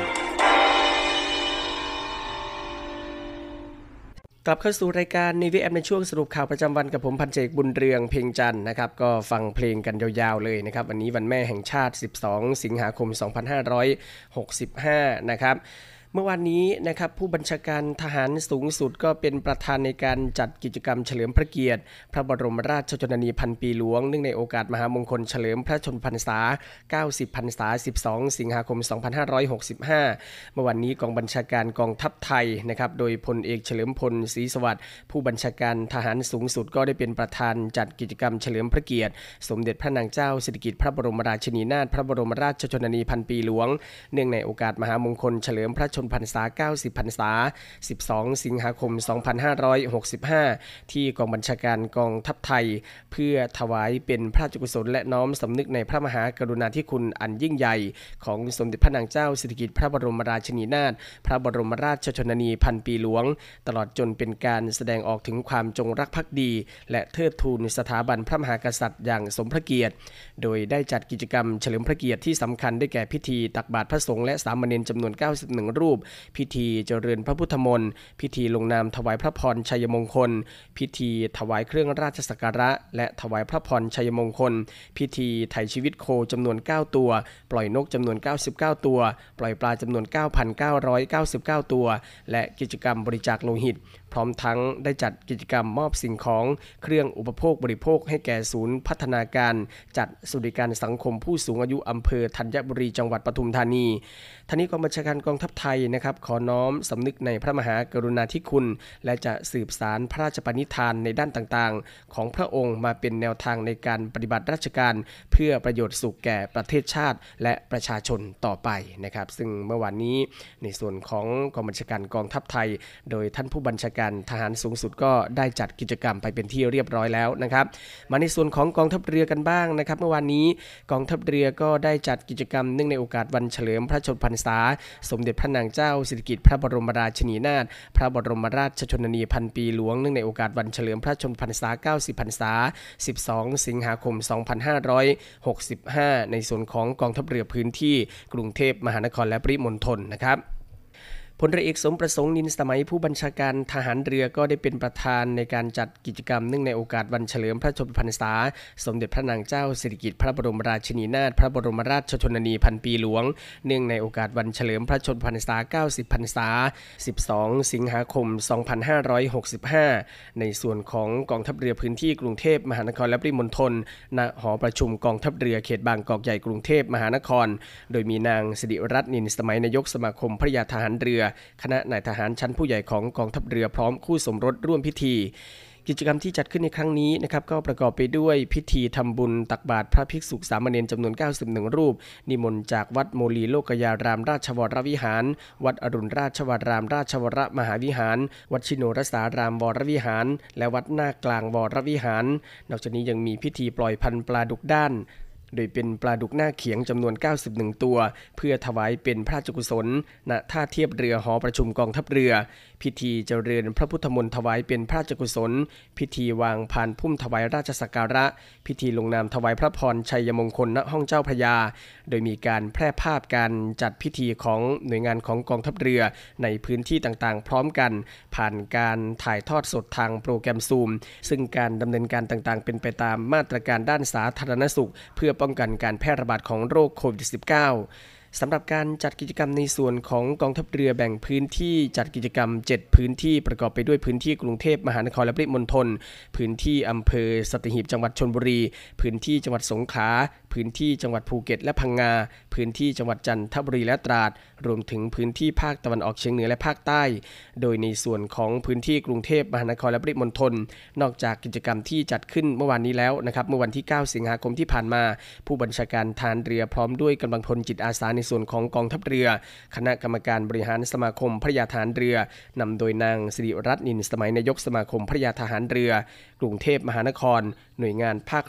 กลับเข้าสู่รายการ Navy เอ เอ็ม ในช่วงสรุปข่าวประจำวันกับผมพันเจกบุญเรืองเพ็งจันทร์นะครับก็ฟังเพลงกันยาวๆเลยนะครับวันนี้วันแม่แห่งชาติสิบสองสิงหาคมสองพันห้าร้อยหกสิบห้านะครับเมื่อวานนี้นะครับผู้บัญชาการทหารสูงสุดก็เป็นประธานในการจัดกิจกรรมเฉลิมพระเกียรติพระบรมราชชนนีพันปีหลวงเนื่องในโอกาสมหามงคลเฉลิมพระชนมพรรษาเก้าสิบพรรษาสิบสองสิงหาคมสองพันห้าร้อยหกสิบห้าเมื่อวันนี้กองบัญชาการกองทัพไทยนะครับโดยพลเอกเฉลิมพลศรีสวัสดิ์ผู้บัญชาการทหารสูงสุดก็ได้เป็นประธานจัดกิจกรรมเฉลิมพระเกียรติสมเด็จพระนางเจ้าสิริกิติ์พระบรมราชินีนาถพระบรมราชชนนีพันปีหลวงเนื่องในโอกาสมหามงคลเฉลิมพระชนมพรรษาเก้าสิบพรรษาสิบสองสิงหาคมสองพันห้าร้อยหกสิบห้าที่กองบัญชาการกองทัพไทยเพื่อถวายเป็นพระราชกุศลและน้อมสำนึกในพระมหากรุณาธิคุณอันยิ่งใหญ่ของสมเด็จพระนางเจ้าสิริกิติ์พระบรมราชินีนาถพระบรมราชชนนีพันปีหลวงตลอดจนเป็นการแสดงออกถึงความจงรักภักดีและเทิดทูนสถาบันพระมหากษัตริย์อย่างสมพระเกียรติโดยได้จัดกิจกรรมเฉลิมพระเกียรติที่สำคัญได้แก่พิธีตักบาตรพระสงฆ์และสามเณรจำนวนเก้าสิบเอ็ดรูปพิธีเจริญพระพุทธมนต์พิธีลงนามถวายพระพรชัยมงคลพิธีถวายเครื่องราชสักการะและถวายพระพรชัยมงคลพิธีไถ่ชีวิตโคจำนวนเก้าตัวปล่อยนกจำนวนเก้าสิบเก้าตัวปล่อยปลาจำนวน เก้าพันเก้าร้อยเก้าสิบเก้า ตัวและกิจกรรมบริจาคโลหิตพร้อมทั้งได้จัดกิจกรรมมอบสิ่งของเครื่องอุปโภคบริโภคให้แก่ศูนย์พัฒนาการจัดสวัสดิการสังคมผู้สูงอายุอำเภอธัญบุรีจังหวัดปทุมธานีท่านี้กองบัญชาการกองทัพไทยนะครับขอน้อมสำนึกในพระมหากรุณาธิคุณและจะสืบสานพระราชปณิธานในด้านต่างๆของพระองค์มาเป็นแนวทางในการปฏิบัติราชการเพื่อประโยชน์สุขแก่ประเทศชาติและประชาชนต่อไปนะครับซึ่งเมื่อวานนี้ในส่วนของกองบัญชาการกองทัพไทยโดยท่านผู้บัญชาการทหารสูงสุดก็ได้จัดกิจกรรมไปเป็นที่เรียบร้อยแล้วนะครับมาในส่วนของกองทัพเรือกันบ้างนะครับเมื่อวานนี้กองทัพเรือก็ได้จัดกิจกรรมเนื่องในโอกาสวันเฉลิมพระชนมพรรษาสมเด็จพระนางเจ้าสิริกิติ์พระบรมราชินีนาถพระบรมราชชนนีพันปีหลวงเนื่องในโอกาสวันเฉลิมพระชนมพรรษาเก้าสิบพรรษาสิบสองสิงหาคมสองพันห้าร้อยหกสิบห้าในส่วนของกองทัพเรือพื้นที่กรุงเทพมหานครและปริมณฑลนะครับพลเรือเอกสมประสงค์นินสมัยผู้บัญชาการทหารเรือก็ได้เป็นประธานในการจัดกิจกรรมเนื่องในโอกาสวันเฉลิมพระชนมพรรษาสมเด็จพระนางเจ้าสิริกิติ์พระบรมราชินีนาถพระบรมราชชนนีพันปีหลวงเนื่องในโอกาสวันเฉลิมพระชนมพรรษาเก้าสิบพรรษาสิบสองสิงหาคมสองพันห้าร้อยหกสิบห้าในส่วนของกองทัพเรือพื้นที่กรุงเทพมหานครและปริมณฑลณหอประชุมกองทัพเรือเขตบางกอกใหญ่กรุงเทพมหานครโดยมีนางสิริรัตน์นินสมัยนายกสมาคมพระยาทหารเรือคณะนายทหารชั้นผู้ใหญ่ของกองทัพเรือพร้อมคู่สมรสร่วมพิธีกิจกรรมที่จัดขึ้นในครั้งนี้นะครับก็ประกอบไปด้วยพิธีทำบุญตักบาตรพระภิกษุสามเณรจำนวนเก้าสิบเอ็ดรูปนิมนต์จากวัดโมลีโลกยารามราชวรวิหารวัดอรุณราชวรามราชวรมหาวิหารวัดชิโนรสารามวรวิหารและวัดหน้ากลางวรวิหารนอกจากนี้ยังมีพิธีปล่อยพันธุ์ปลาดุกด้านโดยเป็นปลาดุกหน้าเขียงจำนวนเก้าสิบเอ็ดตัวเพื่อถวายเป็นพระราชกุศลณท่าเทียบเรือหอประชุมกองทัพเรือพิธีเจริญพระพุทธมนต์ถวายเป็นพระราชกุศลพิธีวางพานพุ่มถวายราชสักการะพิธีลงนามถวายพระพรชัยมงคลณห้องเจ้าพระยาโดยมีการแพร่ภาพการจัดพิธีของหน่วยงานของกองทัพเรือในพื้นที่ต่างๆพร้อมกันผ่านการถ่ายทอดสดทางโปรแกรมซูมซึ่งการดำเนินการต่างๆเป็นไปตามมาตรการด้านสาธารณสุขเพื่อป้องกันการแพร่ระบาดของโรคโควิด สิบเก้า สำหรับการจัดกิจกรรมในส่วนของกองทัพเรือแบ่งพื้นที่จัดกิจกรรมเจ็ดพื้นที่ประกอบไปด้วยพื้นที่กรุงเทพมหานครและปริมณฑลพื้นที่อำเภอสัตหีบจังหวัดชลบุรีพื้นที่จังหวัดสงขลาพื้นที่จังหวัดภูเก็ตและพังงาพื้นที่จังหวัดจันทบุรีและตราดรวมถึงพื้นที่ภาคตะวันออกเฉียงเหนือและภาคใต้โดยในส่วนของพื้นที่กรุงเทพมหานครและปริมณฑลนอกจากกิจกรรมที่จัดขึ้นเมื่อวานนี้แล้วนะครับเมื่อวันที่เก้าสิงหาคมที่ผ่านมาผู้บัญชาการทหารเรือพร้อมด้วยกำลังพลจิตอาสาในส่วนของกองทัพเรือคณะกรรมการบริหารสมาคมพระยาทหารเรือนำโดยนางสิริรัตน์นินสมัยนายกสมาคมพระยาทหารเรือกรุงเทพมหานครหน่วยงานภาครัฐ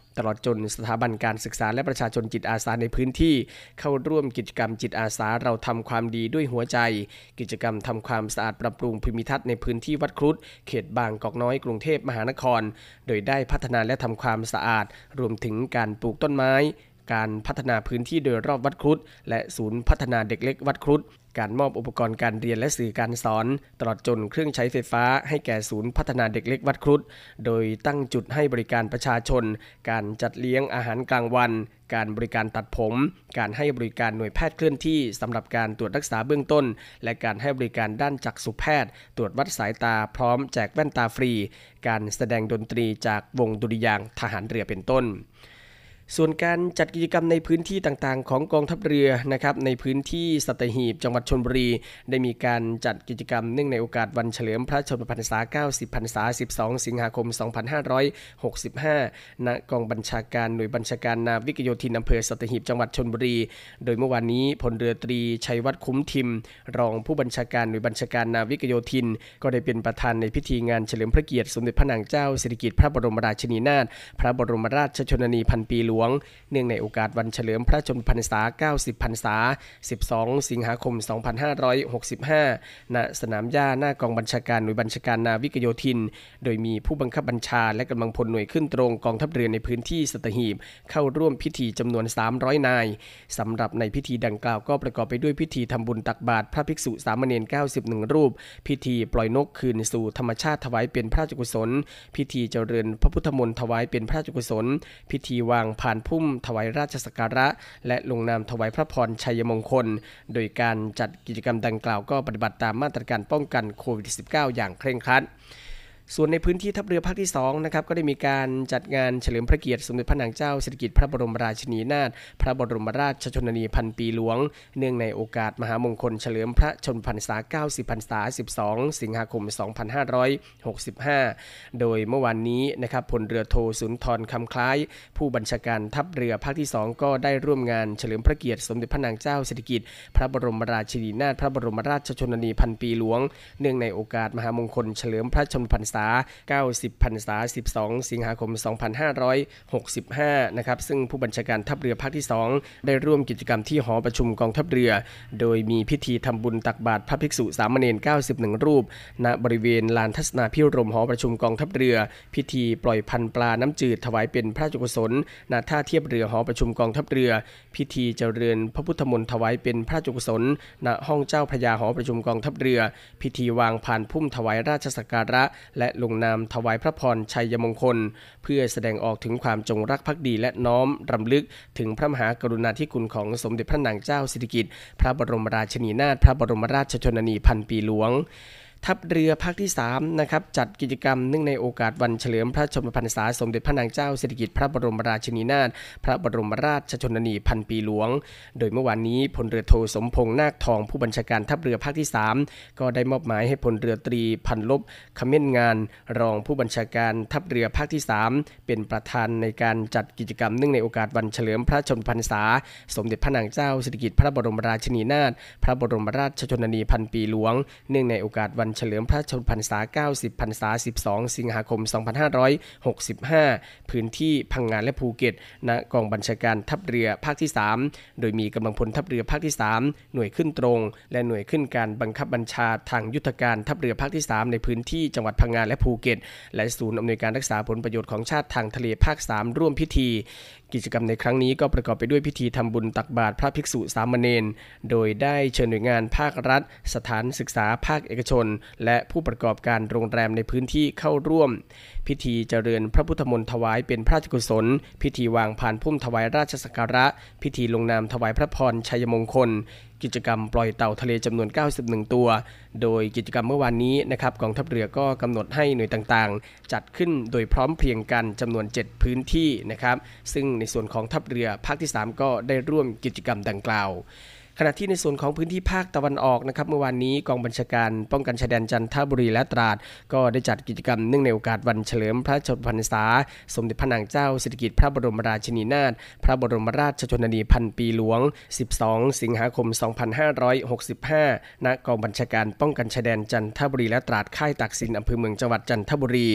ตลอดจนสถาบันการศึกษาและประชาชนจิตอาสาในพื้นที่เข้าร่วมกิจกรรมจิตอาสาเราทำความดีด้วยหัวใจกิจกรรมทำความสะอาดปรับปรุงภูมิทัศน์ในพื้นที่วัดครุฑเขตบางกอกน้อยกรุงเทพมหานครโดยได้พัฒนาและทำความสะอาดรวมถึงการปลูกต้นไม้การพัฒนาพื้นที่โดยรอบวัดครุฑและศูนย์พัฒนาเด็กเล็กวัดครุฑการมอบอุปกรณ์การเรียนและสื่อการสอนตลอดจนเครื่องใช้ไฟฟ้าให้แก่ศูนย์พัฒนาเด็กเล็กวัดครุฑโดยตั้งจุดให้บริการประชาชนการจัดเลี้ยงอาหารกลางวันการบริการตัดผมการให้บริการหน่วยแพทย์เคลื่อนที่สำหรับการตรวจรักษาเบื้องต้นและการให้บริการด้านจักษุแพทย์ตรวจวัดสายตาพร้อมแจกแว่นตาฟรีการแสดงดนตรีจากวงดุริยางค์ทหารเรือเป็นต้นส่วนการจัดกิจกรรมในพื้นที่ต่างๆของกองทัพเรือนะครับในพื้นที่สัตหีบจังหวัดชลบุรีได้มีการจัดกิจกรรมเนื่องในโอกาสวันเฉลิมพระชนมพรรษาเก้าสิบพรรษาสิบสองสิงหาคมสองพันห้าร้อยหกสิบห้าณกองบัญชาการหน่วยบัญชาการนาวิกโยธินอำเภอสัตหีบจังหวัดชลบุรีโดยเมื่อวานนี้พลเรือตรีชัยวัฒน์คุ้มทิมรองผู้บัญชาการหน่วยบัญชาการนาวิกโยธินก็ได้เป็นประธานในพิธีงานเฉลิมพระเกียรติสมเด็จพระนางเจ้าสิริกิติ์พระบรมราชินีนาถพระบรมราชชนนีพันปีหลวงเนื่องในโอกาสวันเฉลิมพระชนมพรรษาเก้าสิบพรรษาสิบสองสิงหาคมสองพันห้าร้อยหกสิบห้าณสนามหญ้าหน้ากองบัญชาการหน่วยบัญชาการนาวิกโยธินโดยมีผู้บังคับบัญชาและกำลังพลหน่วยขึ้นตรงกองทัพเรือในพื้นที่สัตหีบเข้าร่วมพิธีจำนวนสามร้อยนายสำหรับในพิธีดังกล่าวก็ประกอบไปด้วยพิธีทำบุญตักบาตรพระภิกษุสามเณรเก้าสิบเอ็ดรูปพิธีปล่อยนกคืนสู่ธรรมชาติถวายเป็นพระราชกุศลพิธีเจริญพระพุทธมนต์ถวายเป็นพระราชกุศลพิธีวางผ่านพุ่มถวายราชสักการะและลงนามถวายพระพรชัยมงคลโดยการจัดกิจกรรมดังกล่าวก็ปฏิบัติตามมาตรการป้องกันโควิด สิบเก้า อย่างเคร่งครัดส่วนในพื้นที่ทัพเรือภาคที่สองนะครับก็ได้มีการจัดงานเฉลิมพระเกียรติสมเด็จพระนางเจ้าสิริกิติ์พระบรมราชินีนาถพระบรมราชชนนีพันปีหลวงเนื่องในโอกาสมหามงคลเฉลิมพระชนมพรรษาเก้าสิบพรรษาสิบสองสิงหาคมสองพันห้าร้อยหกสิบห้าโดยเมื่อวานนี้นะครับพลเรือโทสุนทรคำคล้ายผู้บัญชาการทัพเรือภาคที่สองก็ได้ร่วมงานเฉลิมพระเกียรติสมเด็จพระนางเจ้าสิริกิติ์พระบรมราชินีนาถพระบรมราชชนนีพันปีหลวงเนื่องในโอกาสมหามงคลเฉลิมพระชนมพรรษาเก้าสิบพรรษาสิบสองสิงหาคมสองพันห้าร้อยหกสิบห้านะครับซึ่งผู้บัญชาการทัพเรือภาคที่สองได้ร่วมกิจกรรมที่หอประชุมกองทัพเรือโดยมีพิธีทำบุญตักบาตรพระภิกษุสามเณรเก้าสิบเอ็ดรูปณบริเวณลานทัศนาภิรมย์หอประชุมกองทัพเรือพิธีปล่อยพันปลาน้ำจืดถวายเป็นพระราชกุศลณท่าเทียบเรือหอประชุมกองทัพเรือพิธีเจริญพระพุทธมนต์ถวายเป็นพระราชกุศลณห้องเจ้าพระยาหอประชุมกองทัพเรือพิธีวางผ่านพุ่มถวายราชสักการะและลงนามถวายพระพรชัยมงคลเพื่อแสดงออกถึงความจงรักภักดีและน้อมรำลึกถึงพระมหากรุณาธิคุณของสมเด็จพระนางเจ้าสิริกิติ์พระบรมราชินีนาถพระบรมราชชนนีพันปีหลวงทัพเรือภาคที่สามนะครับจัดกิจกรรมเนื่องในโอกาสวันเฉลิมพระชนมพรรษาสมเด็จพระนางเจ้าสิริกิติ์พระบรมราชินีนาถพระบรมราชชนนีพันปีหลวงโดยเมื่อวานนี้พลเรือโทสมพงษ์นาคทองผู้บัญชาการทัพเรือภาคที่สามก็ได้มอบหมายให้พลเรือตรีพันลบขมิ้นงานรองผู้บัญชาการทัพเรือภาคที่สามเป็นประธานในการจัดกิจกรรมเนื่องในโอกาสวันเฉลิมพระชนมพรรษาสมเด็จพระนางเจ้าสิริกิติ์พระบรมราชินีนาถพระบรมราชชนนีพันปีหลวงเนื่องในโอกาสวันเฉลิมพระชนมพรรษาเก้าสิบพรรษาสิบสองสิงหาคมสองพันห้าร้อยหกสิบห้าพื้นที่พังงานและภูเก็ตณกองบัญชาการทัพเรือภาคที่สามโดยมีกำลังพลทัพเรือภาคที่สามหน่วยขึ้นตรงและหน่วยขึ้นการบังคับบัญชาทางยุทธการทัพเรือภาคที่สามในพื้นที่จังหวัดพังงานและภูเก็ตและศูนย์อำนวยการรักษาผลประโยชน์ของชาติทางทะเลภาคสามร่วมพิธีกิจกรรมในครั้งนี้ก็ประกอบไปด้วยพิธีทำบุญตักบาตรพระภิกษุสามเณรโดยได้เชิญหน่วยงานภาครัฐสถานศึกษาภาคเอกชนและผู้ประกอบการโรงแรมในพื้นที่เข้าร่วมพิธีเจริญพระพุทธมนต์ถวายเป็นพระราชกุศลพิธีวางผ่านพุ่มถวายราชสักการะพิธีลงนามถวายพระพรชัยมงคลกิจกรรมปล่อยเต่าทะเลจำนวนเก้าสิบเอ็ดตัวโดยกิจกรรมเมื่อวานนี้นะครับกองทัพเรือก็กำหนดให้หน่วยต่างๆจัดขึ้นโดยพร้อมเพรียงกันจำนวนเจ็ดพื้นที่นะครับซึ่งในส่วนของทัพเรือภาคที่สามก็ได้ร่วมกิจกรรมดังกล่าวขณะที่ในส่วนของพื้นที่ภาคตะวันออกนะครับเมื่อวานนี้กองบัญชาการป้องกันชายแดนจันทบุรีและตราดก็ได้จัดกิจกรรมเนื่องในโอกาสวันเฉลิมพระชนมพรรษาสมเด็จพระนางเจ้าสิริกิติ์พระบรมราชินีนาถพระบรมราชชนนีพันปีหลวงสิบสองสิงหาคมสองพันห้าร้อยหกสิบห้าณกองบัญชาการป้องกันชายแดนจันทบุรีและตราดค่ายตากสินอำเภอเมืองจังหวัดจันทบุรี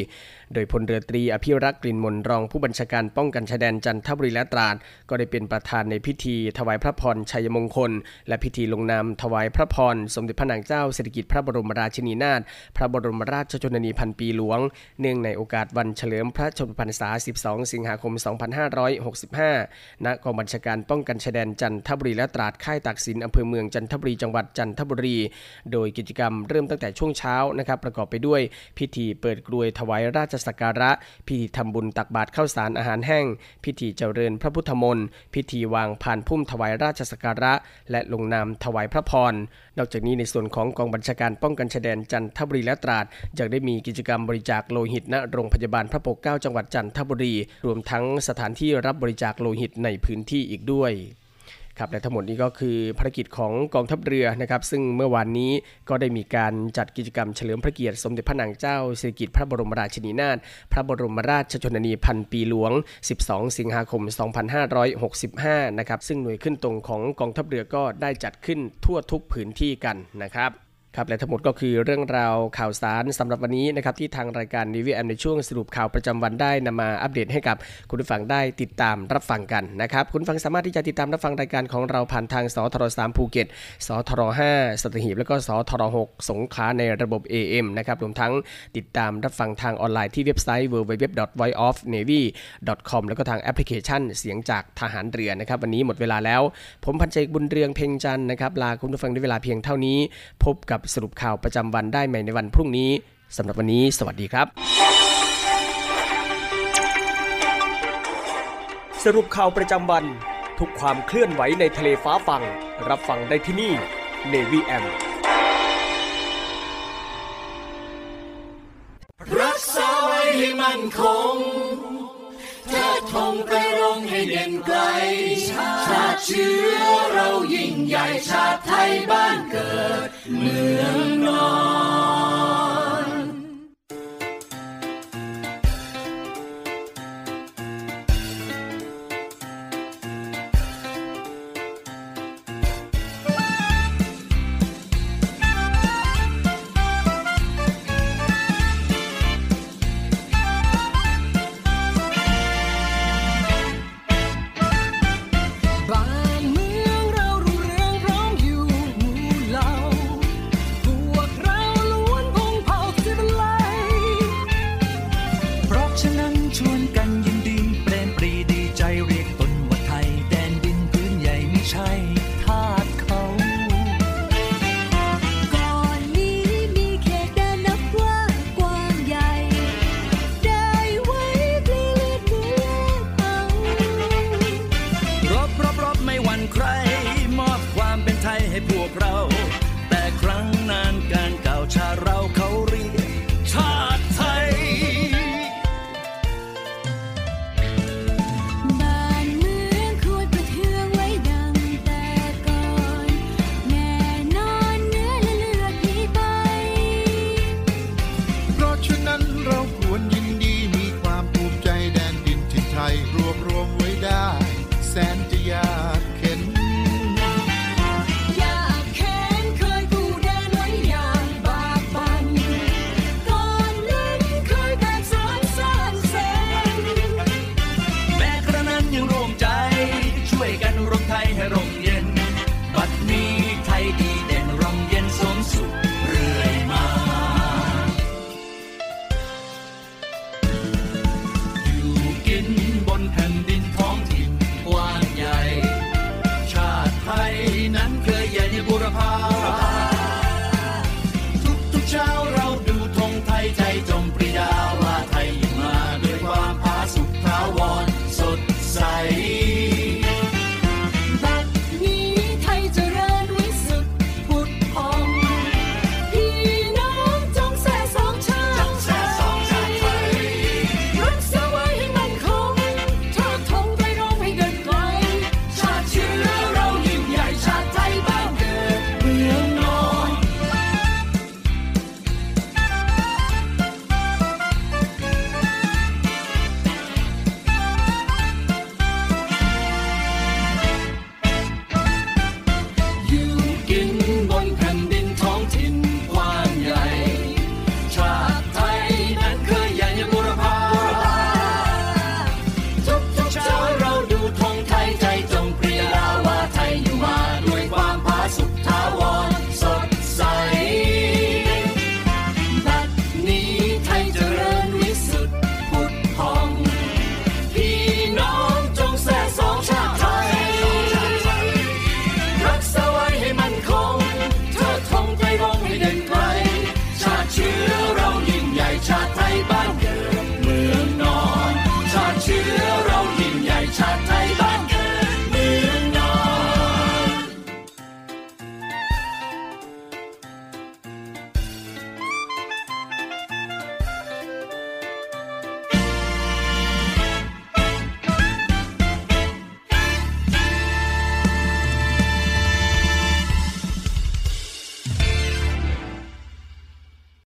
โดยพลเรือตรีอภิรักษ์กลิ่นมนรองผู้บัญชาการป้องกันชายแดนจันทบุรีและตราดก็ได้เป็นประธานในพิธีถวายพระพรชัยมงคลและพิธีลงนามถวายพระพรสมเด็จพระนางเจ้าสิริกิติ์พระบรมราชินีนาถพระบรมราชชนนีพันปีหลวงเนื่องในโอกาสวันเฉลิมพระชนมพรรษาสิบสองสิงหาคมสองพันห้าร้อยหกสิบห้าณกองบัญชาการป้องกันชายแดนจันทบุรีและตราดค่ายตากสินอำเภอเมืองจันทบุรีจังหวัดจันทบุรีโดยกิจกรรมเริ่มตั้งแต่ช่วงเช้านะครับประกอบไปด้วยพิธีเปิดกรวยถวายราชสักการะพิธีทำบุญตักบาตรข้าวสารอาหารแห้งพิธีเจริญพระพุทธมนต์พิธีวางพานพุ่มถวายราชสักการะและลงนามถวายพระพรนอกจากนี้ในส่วนของกองบัญชาการป้องกันชายแดนจันทบุรีและตราดยังได้มีกิจกรรมบริจาคโลหิตณโรงพยาบาลพระปกเกล้าจังหวัดจันทบุรีรวมทั้งสถานที่รับบริจาคโลหิตในพื้นที่อีกด้วยครับและทั้งหมดนี้ก็คือภารกิจของกองทัพเรือนะครับซึ่งเมื่อวานนี้ก็ได้มีการจัดกิจกรรมเฉลิมพระเกียรติสมเด็จพระนางเจ้าสิริกิติ์พระบรมราชินีนาถพระบรมราชชนนีพันปีหลวงสิบสองสิงหาคมสองพันห้าร้อยหกสิบห้านะครับซึ่งหน่วยขึ้นตรงของกองทัพเรือก็ได้จัดขึ้นทั่วทุกพื้นที่กันนะครับครับและทั้งหมดก็คือเรื่องราวข่าวสารสำหรับวันนี้นะครับที่ทางรายการ Navy เอ เอ็ม ในช่วงสรุปข่าวประจำวันได้นำมาอัปเดตให้กับคุณผู้ฟังได้ติดตามรับฟังกันนะครับคุณผู้ฟังสามารถที่จะติดตามรับฟังรายการของเราผ่านทางสทรสามภูเก็ตสทรห้าสัตหีบแล้วก็สทรหกสงขลาในระบบ เอ เอ็ม นะครับรวมทั้งติดตามรับฟังทางออนไลน์ที่เว็บไซต์ ดับเบิลยู ดับเบิลยู ดับเบิลยู ดอท voice of navy ดอท คอม แล้วก็ทางแอปพลิเคชันเสียงจากทหารเรือนะครับวันนี้หมดเวลาแล้วผมพันเจกบุญเรืองเพ็งจันทร์นะครับลาคุณผู้ฟังด้วยเวลาเพียงเท่านี้พบกับสรุปข่าวประจำวันได้ใหม่ในวันพรุ่งนี้สำหรับวันนี้สวัสดีครับสรุปข่าวประจำวันทุกความเคลื่อนไหวในทะเลฟ้าฟังรับฟังได้ที่นี่ Navy เอ เอ็มรักษาไว้ให้มั่นคงเทิดธงไปรงให้เด่นไกลชาติเชื้อเรายิ่งใหญ่ชาติไทยบ้านเกิดเมือง